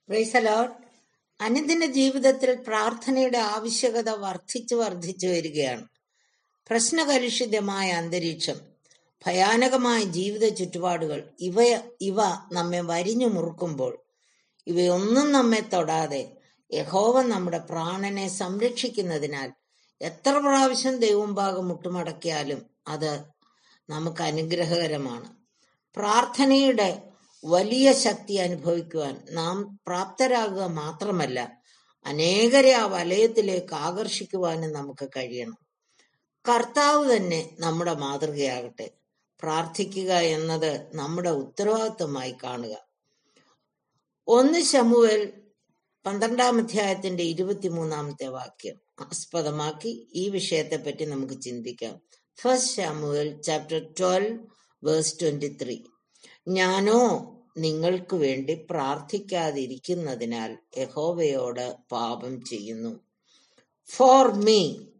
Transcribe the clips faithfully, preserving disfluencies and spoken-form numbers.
Praise the Lord. അനുദിന ജീവിതത്തിൽ പ്രാർത്ഥനയുടെ ആവശ്യകത വർദ്ധിച്ചു വർദ്ധിച്ചു വരികയാണ്. പ്രശ്നകലുഷിതമായ അന്തരീക്ഷം, ഭയാനകമായ ജീവിത ചുറ്റുപാടുകൾ ഇവ ഇവ നമ്മെ വരിഞ്ഞു മുറുക്കുമ്പോൾ ഇവയൊന്നും നമ്മെ തൊടാതെ യഹോവ നമ്മുടെ പ്രാണനെ സംരക്ഷിക്കുന്നതിനാൽ എത്ര പ്രാവശ്യം ദൈവമുമ്പാകെ മുട്ടുമടക്കിയാലും അത് നമുക്ക് അനുഗ്രഹകരമാണ്. പ്രാർത്ഥനയുടെ വലിയ ശക്തി അനുഭവിക്കുവാൻ നാം പ്രാപ്തരാകുക മാത്രമല്ല, അനേകരെ ആ വലയത്തിലേക്ക് ആകർഷിക്കുവാനും നമുക്ക് കഴിയണം. കർത്താവ് തന്നെ നമ്മുടെ മാതൃകയാകട്ടെ. പ്രാർത്ഥിക്കുക എന്നത് നമ്മുടെ ഉത്തരവാദിത്വമായി കാണുക. ഒന്ന് ശമൂവേൽ പന്ത്രണ്ടാം അധ്യായത്തിന്റെ ഇരുപത്തിമൂന്നാമത്തെ വാക്യം ആസ്പദമാക്കി ഈ വിഷയത്തെ പറ്റി നമുക്ക് ചിന്തിക്കാം. First Samuel chapter twelve verse twenty three. ഞാനോ നിങ്ങൾക്ക് വേണ്ടി പ്രാർത്ഥിക്കാതിരിക്കുന്നതിനാൽ യഹോവയോട് പാപം ചെയ്യുന്നു. ഫോർ മീ,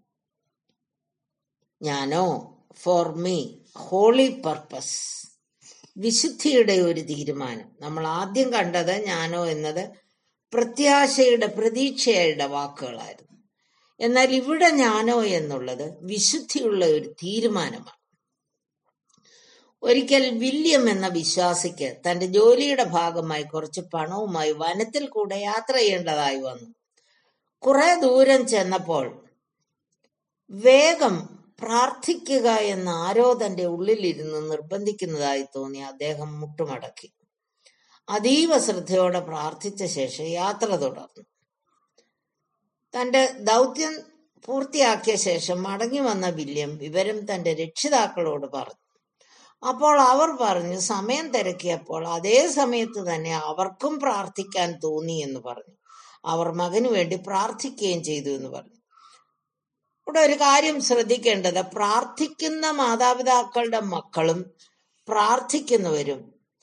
ഞാനോ ഫോർ മീ ഹോളി പർപ്പസ്, വിശുദ്ധിയുടെ ഒരു തീരുമാനം. നമ്മൾ ആദ്യം കണ്ടത് ഞാനോ എന്നത് പ്രത്യാശയുടെ പ്രതീക്ഷയുടെ വാക്കുകളായിരുന്നു. എന്നാൽ ഇവിടെ ഞാനോ എന്നുള്ളത് വിശുദ്ധിയുള്ള ഒരു തീരുമാനമാണ്. ഒരിക്കൽ വില്യം എന്ന വിശ്വാസിക്ക് തന്റെ ജോലിയുടെ ഭാഗമായി കുറച്ച് പണവുമായി വനത്തിൽ കൂടെ യാത്ര ചെയ്യേണ്ടതായി വന്നു. കുറെ ദൂരം ചെന്നപ്പോൾ വേഗം പ്രാർത്ഥിക്കുക എന്ന് ആരോ തന്റെ ഉള്ളിലിരുന്ന് നിർബന്ധിക്കുന്നതായി തോന്നി അദ്ദേഹം മുട്ടുമടക്കി അതീവ ശ്രദ്ധയോടെ പ്രാർത്ഥിച്ച ശേഷം യാത്ര തുടർന്നു. തന്റെ ദൗത്യം പൂർത്തിയാക്കിയ ശേഷം മടങ്ങി വന്ന വില്യം വിവരം തന്റെ രക്ഷിതാക്കളോട് പറഞ്ഞു. അപ്പോൾ അവർ പറഞ്ഞു, സമയം തിരക്കിയപ്പോൾ അതേ സമയത്ത് തന്നെ അവർക്കും പ്രാർത്ഥിക്കാൻ തോന്നി എന്ന് പറഞ്ഞു. അവർ മകനു വേണ്ടി പ്രാർത്ഥിക്കുകയും ചെയ്തു എന്ന് പറഞ്ഞു. ഇവിടെ ഒരു കാര്യം ശ്രദ്ധിക്കേണ്ടത്, പ്രാർത്ഥിക്കുന്ന മാതാപിതാക്കളുടെ മക്കളും പ്രാർത്ഥിക്കുന്നവരും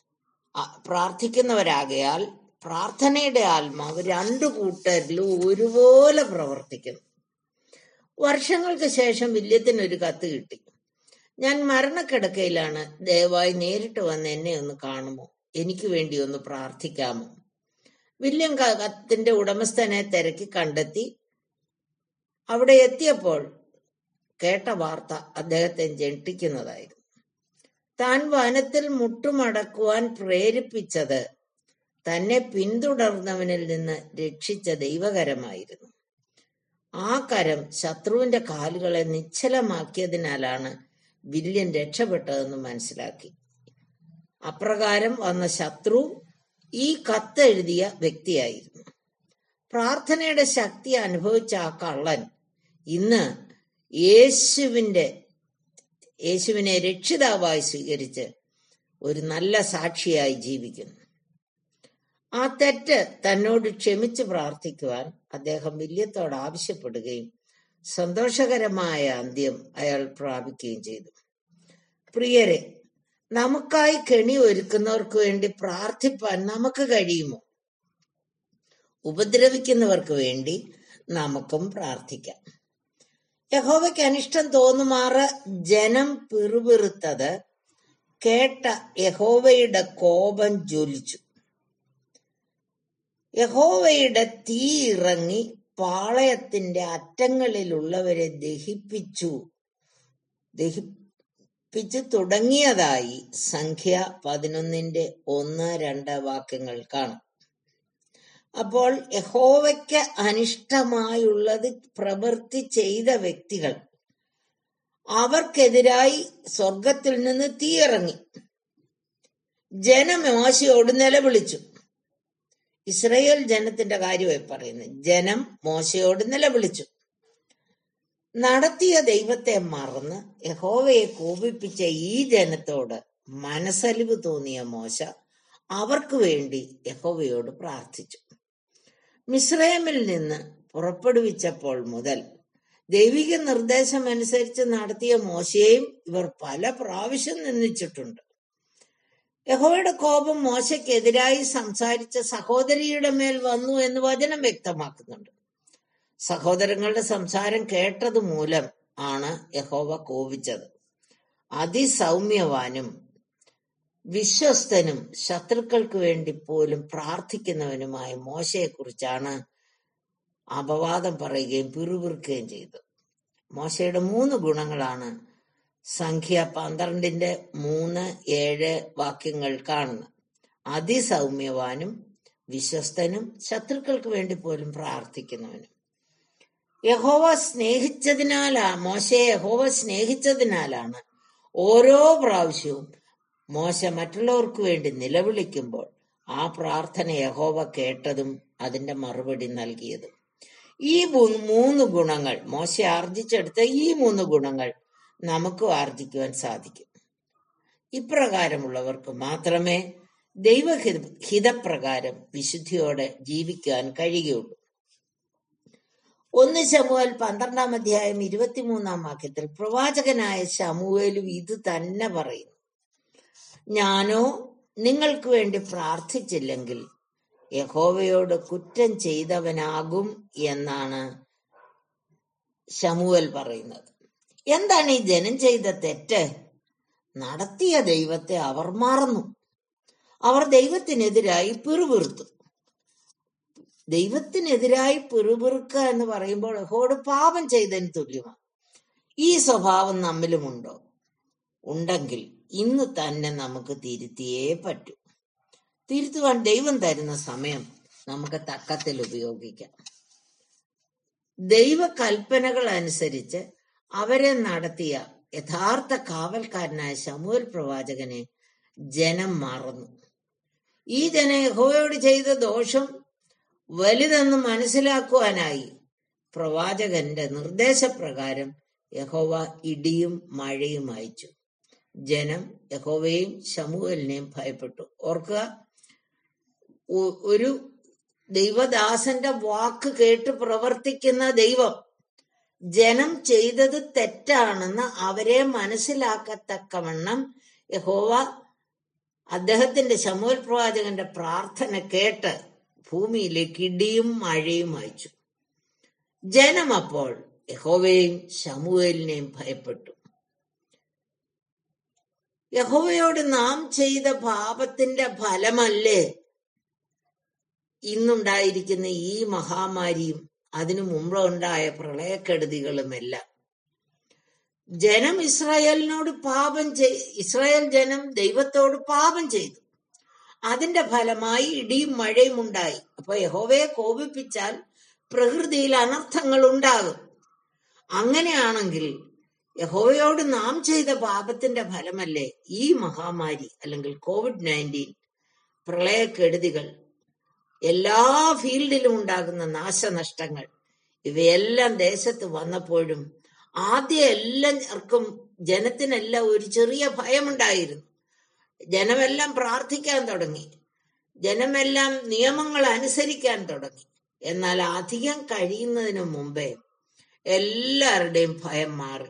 പ്രാർത്ഥിക്കുന്നവരാകയാൽ പ്രാർത്ഥനയുടെ ആത്മാവ് രണ്ടു കൂട്ടരിലും ഒരുപോലെ പ്രവർത്തിക്കുന്നു. വർഷങ്ങൾക്ക് ശേഷം വില്യത്തിനൊരു കത്ത് കിട്ടി. ഞാൻ മരണക്കിടക്കയിലാണ്, ദയവായി നേരിട്ട് വന്ന് എന്നെ ഒന്ന് കാണുമോ, എനിക്ക് വേണ്ടി ഒന്ന് പ്രാർത്ഥിക്കാമോ? വില്യം കത്തിന്റെ ഉടമസ്ഥനെ തിരക്കി കണ്ടെത്തി. അവിടെ എത്തിയപ്പോൾ കേട്ട വാർത്ത അദ്ദേഹത്തെ ഞെട്ടിക്കുന്നതായിരുന്നു. താൻ വനത്തിൽ മുട്ടുമടക്കുവാൻ പ്രേരിപ്പിച്ചത് തന്നെ പിന്തുടർന്നവനിൽ നിന്ന് രക്ഷിച്ച ദൈവകരമായിരുന്നു. ആ കരം ശത്രുവിന്റെ കാലുകളെ നിശ്ചലമാക്കിയതിനാലാണ് വില്യൻ രക്ഷപ്പെട്ടതെന്ന് മനസ്സിലാക്കി. അപ്രകാരം വന്ന ശത്രു ഈ കത്തെഴുതിയ വ്യക്തിയായിരുന്നു. പ്രാർത്ഥനയുടെ ശക്തി അനുഭവിച്ച ആ കള്ളൻ ഇന്ന് യേശുവിന്റെ യേശുവിനെ രക്ഷിതാവായി സ്വീകരിച്ച് ഒരു നല്ല സാക്ഷിയായി ജീവിക്കുന്നു. ആ തെറ്റ് തന്നോട് ക്ഷമിച്ച് പ്രാർത്ഥിക്കുവാൻ അദ്ദേഹം വില്യത്തോട് ആവശ്യപ്പെടുകയും സന്തോഷകരമായ അന്ത്യം അയാൾ പ്രാപിക്കുകയും ചെയ്തു. പ്രിയരെ, നമുക്കായി കെണി ഒരുക്കുന്നവർക്ക് വേണ്ടി പ്രാർത്ഥിപ്പാൻ നമുക്ക് കഴിയുമോ? ഉപദ്രവിക്കുന്നവർക്ക് വേണ്ടി നമുക്കും പ്രാർത്ഥിക്കാം. യഹോവയ്ക്ക് അനിഷ്ടം തോന്നുമാറ് ജനം പിറുപിറുത്തത് കേട്ട യഹോവയുടെ കോപം ജ്വലിച്ചു. യഹോവയുടെ തീ ഇറങ്ങി പാളയത്തിന്റെ അറ്റങ്ങളിലുള്ളവരെ ദഹിപ്പിച്ചു ദഹിപ്പിച്ചു തുടങ്ങിയതായി സംഖ്യ പതിനൊന്നിന്റെ ഒന്ന് രണ്ട് വാക്യങ്ങൾ കാണാം. അപ്പോൾ യഹോവയ്ക്ക് അനിഷ്ടമായുള്ളത് പ്രവൃത്തി ചെയ്ത വ്യക്തികൾ, അവർക്കെതിരായി സ്വർഗത്തിൽ നിന്ന് തീയിറങ്ങി. ജനം മോശയോട് നിലവിളിച്ചു. ഇസ്രായേൽ ജനത്തിന്റെ കാര്യമായി പറയുന്നത്. ജനം മോശയോട് നിലവിളിച്ചു. നടത്തിയ ദൈവത്തെ മറന്ന് യഹോവയെ കോപിപ്പിച്ച ഈ ജനത്തോട് മനസ്സലിവ് തോന്നിയ മോശ അവർക്ക് വേണ്ടി യഹോവയോട് പ്രാർത്ഥിച്ചു. മിസ്രയീമിൽ നിന്ന് പുറപ്പെടുവിച്ചപ്പോൾ മുതൽ ദൈവിക നിർദ്ദേശം അനുസരിച്ച് നടത്തിയ മോശയെയും ഇവർ പല പ്രാവശ്യം നിന്ദിച്ചിട്ടുണ്ട്. യഹോവയുടെ കോപം മോശയ്ക്കെതിരായി സംസാരിച്ച സഹോദരിയുടെ മേൽ വന്നു എന്ന് വചനം വ്യക്തമാക്കുന്നുണ്ട്. സഹോദരങ്ങളുടെ സംസാരം കേട്ടത് മൂലം ആണ് യഹോവ കോപിച്ചത്. അതിസൗമ്യവാനും വിശ്വസ്തനും ശത്രുക്കൾക്ക് വേണ്ടി പോലും പ്രാർത്ഥിക്കുന്നവനുമായ മോശയെക്കുറിച്ചാണ് അപവാദം പറയുകയും പിറുപിറുക്കുകയും ചെയ്തത്. മോശയുടെ മൂന്ന് ഗുണങ്ങളാണ് സംഖ്യ പന്ത്രണ്ടിന്റെ മൂന്ന് ഏഴ് വാക്യങ്ങൾ കാണുന്നത്. അതിസൗമ്യവാനും വിശ്വസ്തനും ശത്രുക്കൾക്ക് വേണ്ടി പോലും പ്രാർത്ഥിക്കുന്നവനും. യഹോവ സ്നേഹിച്ചതിനാലാ മോശയെ യഹോവ സ്നേഹിച്ചതിനാലാണ് ഓരോ പ്രാവശ്യവും മോശ മറ്റുള്ളവർക്ക് വേണ്ടി നിലവിളിക്കുമ്പോൾ ആ പ്രാർത്ഥന യഹോവ കേട്ടതും അതിന്റെ മറുപടി നൽകിയതും. ഈ മൂന്ന് ഗുണങ്ങൾ മോശ ആർജിച്ചെടുത്ത ഈ മൂന്ന് ഗുണങ്ങൾ നമുക്കും ആർജിക്കുവാൻ സാധിക്കും. ഇപ്രകാരമുള്ളവർക്ക് മാത്രമേ ദൈവഹിത ഹിതപ്രകാരം വിശുദ്ധിയോടെ ജീവിക്കാൻ കഴിയുകയുള്ളൂ. ഒന്ന് ശമൂവേൽ പന്ത്രണ്ടാം അധ്യായം ഇരുപത്തിമൂന്നാം വാക്യത്തിൽ പ്രവാചകനായ ശമൂവേലും ഇത് തന്നെ പറയുന്നു. ഞാനോ നിങ്ങൾക്ക് വേണ്ടി പ്രാർത്ഥിച്ചില്ലെങ്കിൽ യഹോവയോട് കുറ്റം ചെയ്തവനാകും എന്നാണ് ശമൂവേൽ പറയുന്നത്. എന്താണ് ഈ ജനം ചെയ്ത തെറ്റ്? നടത്തിയ ദൈവത്തെ അവർ മറന്നു. അവർ ദൈവത്തിനെതിരായി പിറുപിറുത്തു. ദൈവത്തിനെതിരായി പിറുപിറുക്കുക എന്ന് പറയുമ്പോൾ യഹോവയോട് പാപം ചെയ്തതിന് തുല്യമാണ്. ഈ സ്വഭാവം നമ്മിലുമുണ്ടോ? ഉണ്ടെങ്കിൽ ഇന്ന് തന്നെ നമുക്ക് തിരുത്തിയേ പറ്റൂ. തിരുത്തുവാൻ ദൈവം തരുന്ന സമയം നമുക്ക് തക്കത്തിൽ ഉപയോഗിക്കാം. ദൈവ കൽപ്പനകൾ അനുസരിച്ച് അവരെ നടത്തിയ യഥാർത്ഥ കാവൽക്കാരനായ ശമൂവേൽ പ്രവാചകനെ ജനം മറന്നു. ഈ ജനം യഹോവയോട് ചെയ്ത ദോഷം വലുതെന്ന് മനസ്സിലാക്കുവാനായി പ്രവാചകന്റെ നിർദ്ദേശപ്രകാരം യഹോവ ഇടിയും മഴയും അയച്ചു. ജനം യഹോവയെയും ശമൂവേലിനെയും ഭയപ്പെട്ടു. ഓർക്കുക, ഒരു ദൈവദാസന്റെ വാക്ക് കേട്ട് പ്രവർത്തിക്കുന്ന ദൈവം ജനം ചെയ്തത് തെറ്റാണെന്ന് അവരെ മനസ്സിലാക്കത്തക്കവണ്ണം യഹോവ അദ്ദേഹത്തിന്റെ ശമൂവേൽ പ്രവാചകന്റെ പ്രാർത്ഥന കേട്ട് ഭൂമിയിലേക്ക് ഇടിയും മഴയും അയച്ചു. ജനം അപ്പോൾ യഹോവയെയും ശമൂവേലിനെയും ഭയപ്പെട്ടു. യഹോവയോട് നാം ചെയ്ത പാപത്തിന്റെ ഫലമല്ലേ ഇന്നുണ്ടായിരിക്കുന്ന ഈ മഹാമാരിയും അതിനു മുമ്പുണ്ടായ പ്രളയക്കെടുതികളുമെല്ലാം? ജനം ഇസ്രായേലിനോട് പാപം ചെയ് ഇസ്രായേൽ ജനം ദൈവത്തോട് പാപം ചെയ്തു. അതിന്റെ ഫലമായി ഇടിയും മഴയും ഉണ്ടായി. അപ്പൊ യഹോവയെ കോപിപ്പിച്ചാൽ പ്രകൃതിയിൽ അനർത്ഥങ്ങൾ ഉണ്ടാകും. അങ്ങനെയാണെങ്കിൽ യഹോവയോട് നാം ചെയ്ത പാപത്തിന്റെ ഫലമല്ലേ ഈ മഹാമാരി അല്ലെങ്കിൽ കോവിഡ് നയൻറ്റീൻ, പ്രളയക്കെടുതികൾ, എല്ലാ ഫീൽഡിലും ഉണ്ടാകുന്ന നാശനഷ്ടങ്ങൾ, ഇവയെല്ലാം ദേശത്ത് വന്നപ്പോഴും ആദ്യം എല്ലാവർക്കും ജനത്തിനെല്ലാം ഒരു ചെറിയ ഭയമുണ്ടായിരുന്നു. ജനമെല്ലാം പ്രാർത്ഥിക്കാൻ തുടങ്ങി, ജനമെല്ലാം നിയമങ്ങൾ അനുസരിക്കാൻ തുടങ്ങി. എന്നാൽ അധികം കഴിയുന്നതിന് മുമ്പേ എല്ലാവരുടെയും ഭയം മാറി.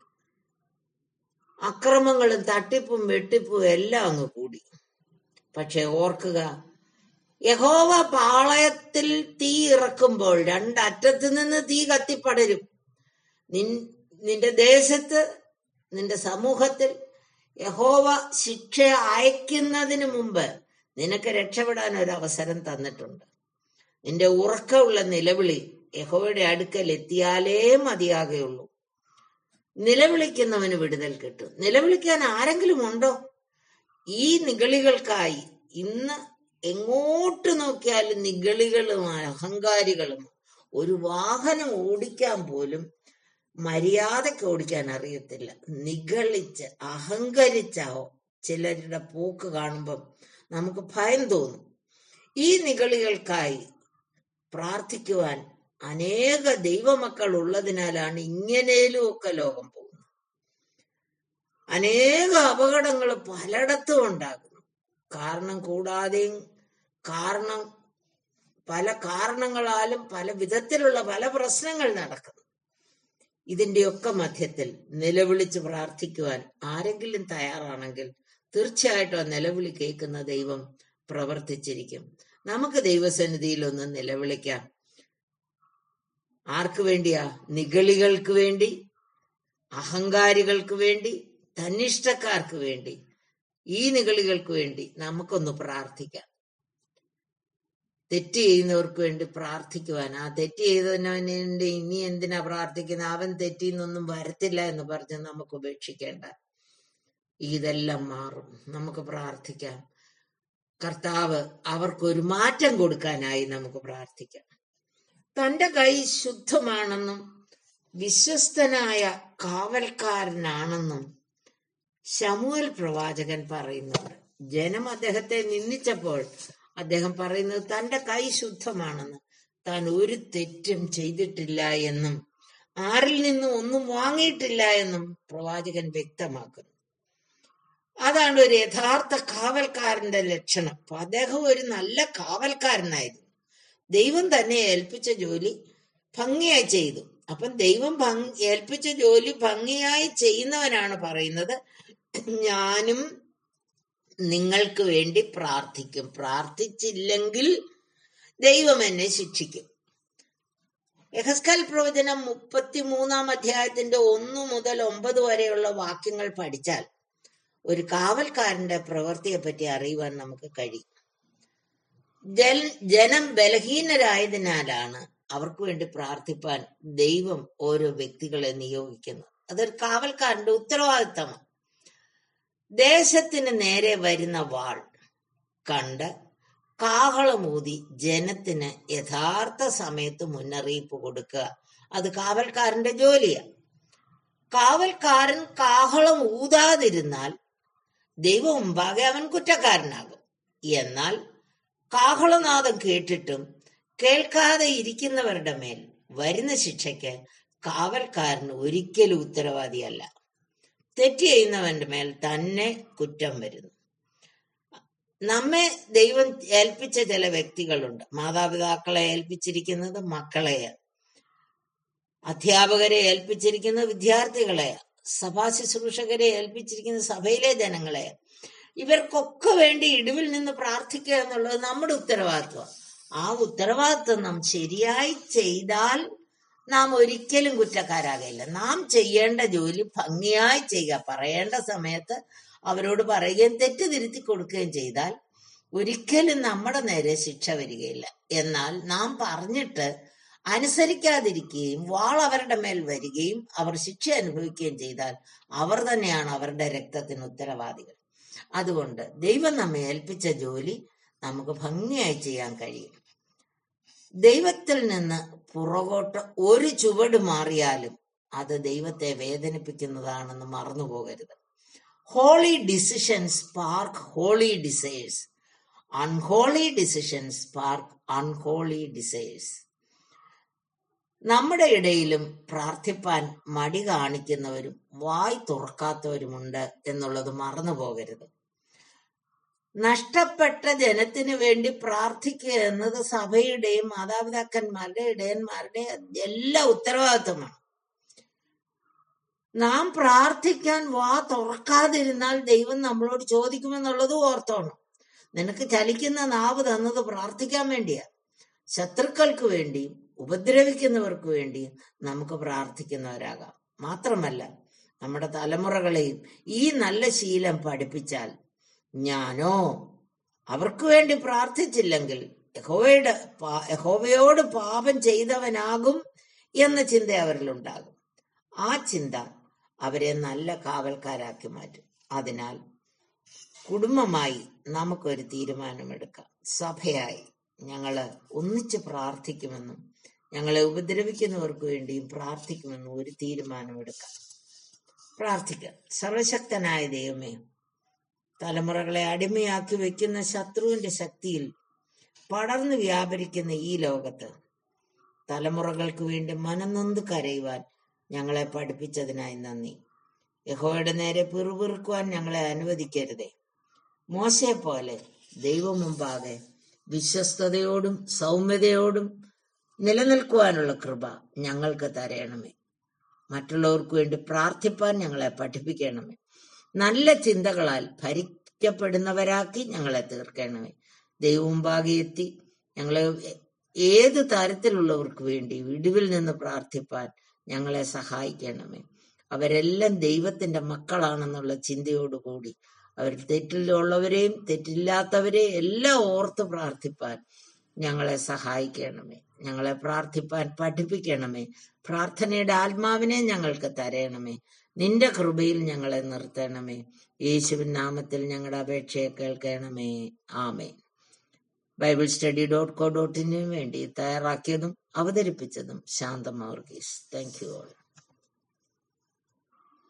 അക്രമങ്ങളും തട്ടിപ്പും വെട്ടിപ്പും എല്ലാം അങ്ങ് കൂടി. പക്ഷെ ഓർക്കുക, യഹോവ പാളയത്തിൽ തീ ഇറക്കുമ്പോൾ രണ്ടറ്റത്ത് നിന്ന് തീ കത്തിപ്പടരും. നിൻ നിന്റെ ദേശത്ത്, നിന്റെ സമൂഹത്തിൽ യഹോവ ശിക്ഷ അയക്കുന്നതിന് മുമ്പ് നിനക്ക് രക്ഷപ്പെടാൻ ഒരു അവസരം തന്നിട്ടുണ്ട്. നിന്റെ ഉറക്കമുള്ള നിലവിളി യഹോവയുടെ അടുക്കൽ എത്തിയാലേ മതിയാകുകയുള്ളൂ. നിലവിളിക്കുന്നവന് വിടുതൽ കിട്ടും. നിലവിളിക്കാൻ ആരെങ്കിലും ഉണ്ടോ? ഈ നിഗളികൾക്കായി ഇന്ന് എങ്ങോട്ട് നോക്കിയാലും നിഗളികളും അഹങ്കാരികളും. ഒരു വാഹനം ഓടിക്കാൻ പോലും മര്യാദക്ക് ഓടിക്കാൻ അറിയത്തില്ല. നിഗളിച്ച് അഹങ്കരിച്ചാവോ ചിലരുടെ പോക്ക് കാണുമ്പം നമുക്ക് ഭയം തോന്നും. ഈ നിഗളികൾക്കായി പ്രാർത്ഥിക്കുവാൻ അനേക ദൈവമക്കൾ ഉള്ളതിനാലാണ് ഇങ്ങനെയും ഒക്കെ ലോകം പോകുന്നത്. അനേക അപകടങ്ങൾ പലയിടത്തും ഉണ്ടാകുന്നു. കാരണം കൂടാതെയും കാരണം പല കാരണങ്ങളാലും പല വിധത്തിലുള്ള പല പ്രശ്നങ്ങൾ നടക്കുന്നു. ഇതിന്റെയൊക്കെ മധ്യത്തിൽ നിലവിളിച്ച് പ്രാർത്ഥിക്കുവാൻ ആരെങ്കിലും തയ്യാറാണെങ്കിൽ തീർച്ചയായിട്ടും ആ നിലവിളി കേൾക്കുന്ന ദൈവം പ്രവർത്തിച്ചിരിക്കും. നമുക്ക് ദൈവസന്നിധിയിൽ ഒന്ന് നിലവിളിക്കാം. ആർക്ക് വേണ്ടിയാ? നിഗളികൾക്ക് വേണ്ടി, അഹങ്കാരികൾക്ക് വേണ്ടി, തന്നിഷ്ടക്കാർക്ക് വേണ്ടി. ഈ നിഗളികൾക്ക് വേണ്ടി നമുക്കൊന്ന് പ്രാർത്ഥിക്കാം. തെറ്റ് ചെയ്യുന്നവർക്ക് വേണ്ടി പ്രാർത്ഥിക്കുവാൻ. ആ തെറ്റ് ചെയ്തവന് വേണ്ടി ഇനി എന്തിനാ പ്രാർത്ഥിക്കുന്നത്, അവൻ തെറ്റിന്നൊന്നും വരത്തില്ല എന്ന് പറഞ്ഞ് നമുക്ക് ഉപേക്ഷിക്കേണ്ട. ഇതെല്ലാം മാറും. നമുക്ക് പ്രാർത്ഥിക്കാം. കർത്താവ് അവർക്കൊരു മാറ്റം കൊടുക്കാനായി നമുക്ക് പ്രാർത്ഥിക്കാം. തന്റെ കൈ ശുദ്ധമാണെന്നും വിശ്വസ്തനായ കാവൽക്കാരനാണെന്നും ശമൂവേൽ പ്രവാചകൻ പറയുന്നുണ്ട്. ജനം അദ്ദേഹത്തെ നിന്ദിച്ചപ്പോൾ അദ്ദേഹം പറയുന്നത് തന്റെ കൈ ശുദ്ധമാണെന്ന്, താൻ ഒരു തെറ്റും ചെയ്തിട്ടില്ല എന്നും ആരിൽ നിന്നും ഒന്നും വാങ്ങിയിട്ടില്ല എന്നും പ്രവാചകൻ വ്യക്തമാക്കുന്നു. അതാണ് ഒരു യഥാർത്ഥ കാവൽക്കാരന്റെ ലക്ഷണം. അപ്പൊ അദ്ദേഹം ഒരു നല്ല കാവൽക്കാരനായിരുന്നു. ദൈവം തന്നെ ഏൽപ്പിച്ച ജോലി ഭംഗിയായി ചെയ്തു. അപ്പം ദൈവം ഭംഗി ഏൽപ്പിച്ച ജോലി ഭംഗിയായി ചെയ്യുന്നവനാണ് പറയുന്നത്, ഞാനും നിങ്ങൾക്ക് വേണ്ടി പ്രാർത്ഥിക്കും, പ്രാർത്ഥിച്ചില്ലെങ്കിൽ ദൈവം എന്നെ ശിക്ഷിക്കും. യെഹെസ്കേൽ പ്രവചനം മുപ്പത്തി മൂന്നാം അധ്യായത്തിന്റെ ഒന്നു മുതൽ ഒമ്പത് വരെയുള്ള വാക്യങ്ങൾ പഠിച്ചാൽ ഒരു കാവൽക്കാരന്റെ പ്രവൃത്തിയെ പറ്റി അറിയുവാൻ നമുക്ക് കഴിയും. ജൽ ജനം ബലഹീനരായതിനാലാണ് അവർക്ക് വേണ്ടി പ്രാർത്ഥിപ്പാൻ ദൈവം ഓരോ വ്യക്തികളെ നിയോഗിക്കുന്നത്. അതൊരു കാവൽക്കാരന്റെ ഉത്തരവാദിത്തമാണ്. ദേശത്തിന് നേരെ വരുന്ന വാൾ കണ്ട് കാഹളമൂതി ജനത്തിന് യഥാർത്ഥ സമയത്ത് മുന്നറിയിപ്പ് കൊടുക്കുക, അത് കാവൽക്കാരന്റെ ജോലിയാണ്. കാവൽക്കാരൻ കാഹളം ഊതാതിരുന്നാൽ ദൈവം മുമ്പാകെ അവൻ കുറ്റക്കാരനാകും. എന്നാൽ കാഹളനാദം കേട്ടിട്ടും കേൾക്കാതെ ഇരിക്കുന്നവരുടെ മേൽ വരുന്ന ശിക്ഷയ്ക്ക് കാവൽക്കാരന് ഒരിക്കലും ഉത്തരവാദിയല്ല. തെറ്റ് ചെയ്യുന്നവന്റെ മേൽ തന്നെ കുറ്റം വരുന്നു. നമ്മെ ദൈവം ഏൽപ്പിച്ച ചില വ്യക്തികളുണ്ട്. മാതാപിതാക്കളെ ഏൽപ്പിച്ചിരിക്കുന്നത് മക്കളെയാ, അധ്യാപകരെ ഏൽപ്പിച്ചിരിക്കുന്നത് വിദ്യാർത്ഥികളെയാ, സഭാ ശുശ്രൂഷകരെ ഏൽപ്പിച്ചിരിക്കുന്നത് സഭയിലെ ജനങ്ങളെ. ഇവർക്കൊക്കെ വേണ്ടി ഇടിവിൽ നിന്ന് പ്രാർത്ഥിക്കുക എന്നുള്ളത് നമ്മുടെ ഉത്തരവാദിത്വം. ആ ഉത്തരവാദിത്വം നാം ശരിയായി ചെയ്താൽ നാം ഒരിക്കലും കുറ്റക്കാരാകയില്ല. നാം ചെയ്യേണ്ട ജോലി ഭംഗിയായി ചെയ്യുക, പറയേണ്ട സമയത്ത് അവരോട് പറയുകയും തെറ്റ് തിരുത്തി കൊടുക്കുകയും ചെയ്താൽ ഒരിക്കലും നമ്മുടെ നേരെ ശിക്ഷ വരികയില്ല. എന്നാൽ നാം പറഞ്ഞിട്ട് അനുസരിക്കാതിരിക്കുകയും വാൾ അവരുടെ മേൽ വരികയും അവർ ശിക്ഷ അനുഭവിക്കുകയും ചെയ്താൽ അവർ തന്നെയാണ് അവരുടെ രക്തത്തിന് ഉത്തരവാദികൾ. അതുകൊണ്ട് ദൈവം നമ്മെ ഏൽപ്പിച്ച ജോലി നമുക്ക് ഭംഗിയായി ചെയ്യാൻ കഴിയും. ദൈവത്തിൽ നിന്ന് പുറകോട്ട് ഒരു ചുവട് മാറിയാലും അത് ദൈവത്തെ വേദനിപ്പിക്കുന്നതാണെന്ന് മറന്നു പോകരുത്. Holy decisions spark holy desires, unholy decisions spark unholy desires. നമ്മുടെ ഇടയിലും പ്രാർത്ഥിപ്പാൻ മടി കാണിക്കുന്നവരും വായ് തുറക്കാത്തവരുമുണ്ട് എന്നുള്ളത് മറന്നു പോകരുത്. നഷ്ടപ്പെട്ട ജനത്തിന് വേണ്ടി പ്രാർത്ഥിക്കുക എന്നത് സഭയുടെയും മാതാപിതാക്കന്മാരുടെ ഇടയന്മാരുടെ എല്ലാ ഉത്തരവാദിത്വമാണ്. നാം പ്രാർത്ഥിക്കാൻ വാ തുറക്കാതിരുന്നാൽ ദൈവം നമ്മളോട് ചോദിക്കുമെന്നുള്ളത് ഓർത്തോണം. നിനക്ക് ചലിക്കുന്ന നാവ് തന്നത് പ്രാർത്ഥിക്കാൻ വേണ്ടിയാ. ശത്രുക്കൾക്ക് വേണ്ടിയും ഉപദ്രവിക്കുന്നവർക്ക് വേണ്ടിയും നമുക്ക് പ്രാർത്ഥിക്കുന്നവരാകാം. മാത്രമല്ല നമ്മുടെ തലമുറകളെയും ഈ നല്ല ശീലം പഠിപ്പിച്ചാൽ ഞാനോ അവർക്ക് വേണ്ടി പ്രാർത്ഥിച്ചില്ലെങ്കിൽ യഹോവയുടെ യഹോവയോട് പാപം ചെയ്തവനാകും എന്ന ചിന്ത അവരിലുണ്ടാകും. ആ ചിന്ത അവരെ നല്ല കാവൽക്കാരാക്കി മാറ്റും. അതിനാൽ കുടുംബമായി നമുക്കൊരു തീരുമാനമെടുക്കാം. സഭയായി ഞങ്ങള് ഒന്നിച്ച് പ്രാർത്ഥിക്കുമെന്നും ഞങ്ങളെ ഉപദ്രവിക്കുന്നവർക്ക് വേണ്ടിയും പ്രാർത്ഥിക്കുമെന്നും ഒരു തീരുമാനമെടുക്കാം. പ്രാർത്ഥിക്കാം. സർവശക്തനായ ദൈവമേ, തലമുറകളെ അടിമയാക്കി വെക്കുന്ന ശത്രുവിന്റെ ശക്തിയിൽ പടർന്നു വ്യാപരിക്കുന്ന ഈ ലോകത്ത് തലമുറകൾക്ക് വേണ്ടി മനംനൊന്ത് കരയുവാൻ ഞങ്ങളെ പഠിപ്പിച്ചതിനായി നന്ദി. യഹോവയുടെ നേരെ പിറുപിറുക്കുവാൻ ഞങ്ങളെ അനുവദിക്കരുതേ. മോശയെ പോലെ ദൈവം മുമ്പാകെ വിശ്വസ്തയോടും സൗമ്യതയോടും നിലനിൽക്കുവാനുള്ള കൃപ ഞങ്ങൾക്ക് തരയണമേ. മറ്റുള്ളവർക്ക് വേണ്ടി പ്രാർത്ഥിപ്പാൻ ഞങ്ങളെ പഠിപ്പിക്കണമേ. നല്ല ചിന്തകളാൽ ഭരിക്കപ്പെടുന്നവരാക്കി ഞങ്ങളെ തീർക്കണമേ. ദൈവം മുമ്പാകെ എത്തി ഞങ്ങളെ ഏത് തരത്തിലുള്ളവർക്ക് വേണ്ടി വിടുവിൽ നിന്ന് പ്രാർത്ഥിപ്പാൻ ഞങ്ങളെ സഹായിക്കണമേ. അവരെല്ലാം ദൈവത്തിന്റെ മക്കളാണെന്നുള്ള ചിന്തയോടുകൂടി അവർ തെറ്റിലുള്ളവരെയും തെറ്റില്ലാത്തവരെയും എല്ലാം ഓർത്ത് പ്രാർത്ഥിപ്പാൻ ഞങ്ങളെ സഹായിക്കണമേ. ഞങ്ങളെ പ്രാർത്ഥിപ്പാൻ പഠിപ്പിക്കണമേ. പ്രാർത്ഥനയുടെ ആത്മാവിനെ ഞങ്ങൾക്ക് തരണമേ. നിന്റെ കൃപയിൽ ഞങ്ങളെ നിർത്തണമേ. യേശുവിൻ നാമത്തിൽ ഞങ്ങളുടെ അപേക്ഷയെ കേൾക്കണമേ. ആമേൻ. Bible study dot co dot ഇനു വേണ്ടി തയ്യാറാക്കിയതും അവതരിപ്പിച്ചതും ശാന്തം വർഗീസ്. Thank you all.